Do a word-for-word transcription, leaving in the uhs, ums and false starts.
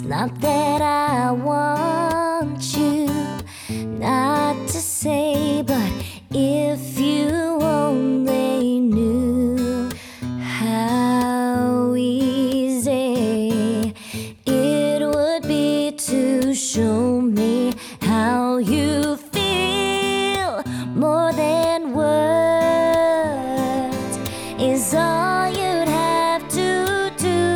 Not that I want you not to say, but if you only knew how easy it would be to show me how you feel more than